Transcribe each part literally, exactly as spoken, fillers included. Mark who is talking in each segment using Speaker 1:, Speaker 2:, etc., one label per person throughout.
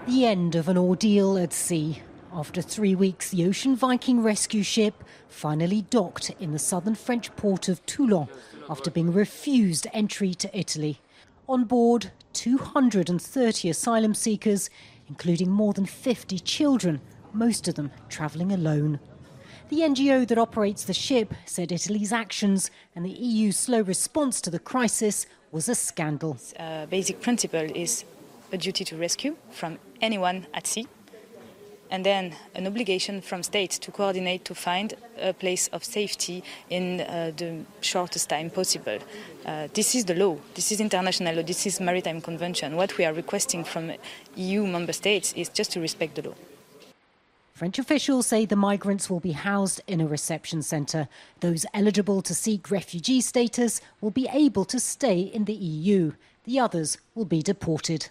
Speaker 1: The end of an ordeal at sea. After three weeks, the Ocean Viking rescue ship finally docked in the southern French port of Toulon after being refused entry to Italy. On board, two hundred thirty asylum seekers, including more than fifty children, most of them travelling alone. The N G O that operates the ship said Italy's actions and the E U's slow response to the crisis was a scandal.
Speaker 2: A basic principle is a duty to rescue from anyone at sea, and then an obligation from states to coordinate to find a place of safety in uh, the shortest time possible. Uh, this is the law, this is international law, this is maritime convention. What we are requesting from E U member states is just to respect the law.
Speaker 1: French officials say the migrants will be housed in a reception centre. Those eligible to seek refugee status will be able to stay in the E U. The others will be deported.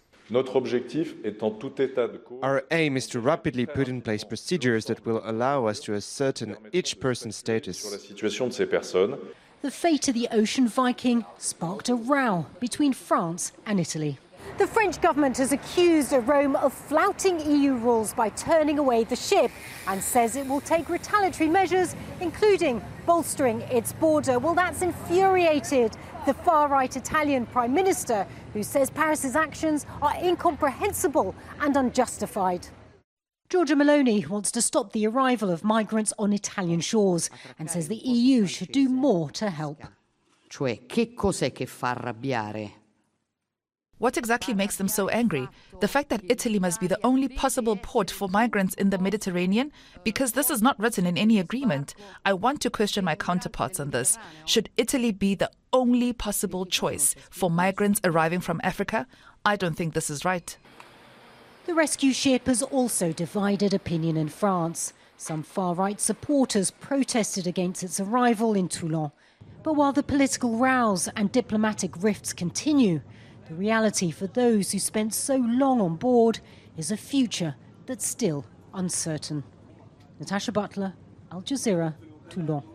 Speaker 3: Our aim is to rapidly put in place procedures that will allow us to ascertain each person's status.
Speaker 1: The fate of the Ocean Viking sparked a row between France and Italy. The French government has accused Rome of flouting E U rules by turning away the ship and says it will take retaliatory measures, including bolstering its border. Well, that's infuriated the far-right Italian Prime Minister, who says Paris's actions are incomprehensible and unjustified. Giorgia Meloni wants to stop the arrival of migrants on Italian shores and says the E U should do more to help.
Speaker 4: Cioè, che cos'è che fa arrabbiare?
Speaker 5: What exactly makes them so angry? The fact that Italy must be the only possible port for migrants in the Mediterranean? Because this is not written in any agreement. I want to question my counterparts on this. Should Italy be the only possible choice for migrants arriving from Africa? I don't think this is right.
Speaker 1: The rescue ship has also divided opinion in France. Some far-right supporters protested against its arrival in Toulon. But while the political rows and diplomatic rifts continue, the reality for those who spent so long on board is a future that's still uncertain. Natasha Butler, Al Jazeera, Toulon.